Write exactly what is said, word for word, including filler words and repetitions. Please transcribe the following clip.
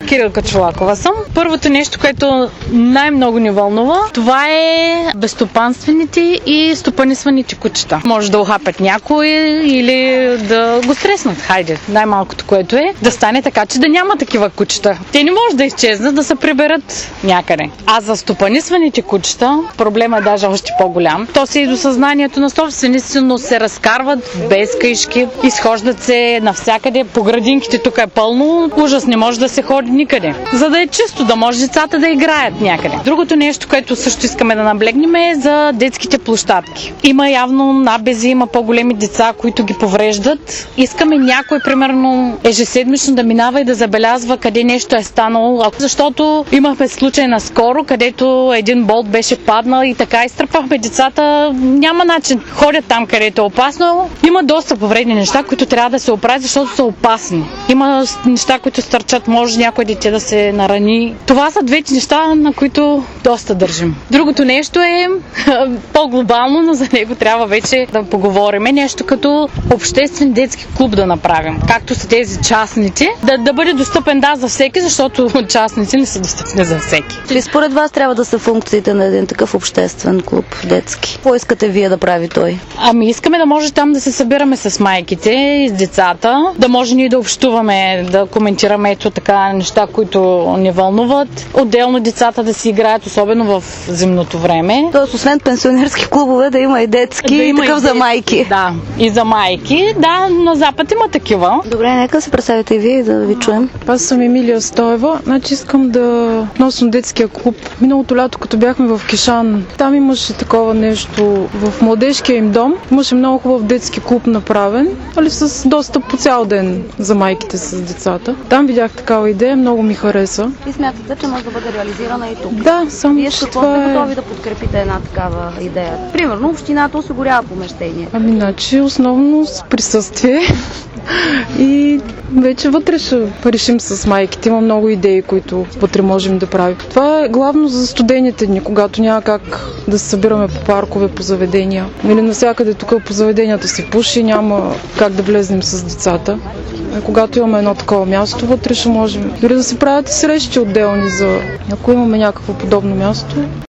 Кирилка Чолакова съм. Първото нещо, което най-много ни вълнува, това е безстопанствените и стопанисваните кучета. Може да ухапят някой или да го стреснат. Хайде, най-малкото, което е да стане така, че да няма такива кучета. Те не може да изчезнат, да се приберат някъде. А за стопанисваните кучета проблема е даже още по-голям. То се и до съзнанието на собствениците, но се разкарват без каишки, изхождат се навсякъде. По градинките тук е пълно, ужас, не може да се ходи никъде. За да е чисто, да може децата да играят някъде. Другото нещо, което също искаме да наблегнем, е за детските площадки. Има явно набези, има по-големи деца, които ги повреждат. Искаме някой, примерно, ежеседмично да минава и да забелязва къде нещо е станало. Защото имахме случай наскоро, където един болт беше паднал и така изтръпвахме децата. Няма начин. Ходят там, където е опасно. Има доста повредни неща, които трябва да се оправят, защото са опасни. Има неща, които стърчат, може някой дете да се нарани. Това са двете неща, на които доста държим. Другото нещо е по-глобално, но за него трябва вече да поговорим. Нещо като обществен детски клуб да направим. Както са тези частните. Да, да бъде достъпен, да, за всеки, защото частните не са достъпни за всеки. Ли според вас трябва да са функциите на един такъв обществен клуб детски? Какво искате вие да прави той? Ами искаме да може там да се събираме с майките и с децата, да може ние да общуваме, да коментираме ето така неща, които ни вълнуват. Отделно децата да си играят, особено в зимното време. Тоест, освен пенсионерски клубове, да има и детски, да и има такъв и за майки. Да, и за майки. Да, на Запад има такива. Добре, нека се представите и вие да ви чуем. Аз съм Емилия Стоева. Значи искам да относно детския клуб. Миналото лято, като бяхме в Кишан, там имаше такова нещо в младежкия им дом. Имаше много хубав детски клуб направен, али с достъп по цял ден за майките с децата. Там видях такава идея, много ми хареса. И смятате, че може да бъде реализирана и тук? Да, само Вие че ще това сте е... готови да подкрепите една такава идея? Примерно, общината осигурява помещение. Ами, значи, основно с присъствие и вече вътре ще решим с майките. Има много идеи, които вътре можем да правим. Това е главно за студените дни, когато няма как да се събираме по паркове, по заведения. Или навсякъде тук по заведенията се пуши, няма как да влезнем с децата. А когато имаме едно такова място, вътре ще можем дори да се правят и срещи отделни, за ако имаме някакво подобно място.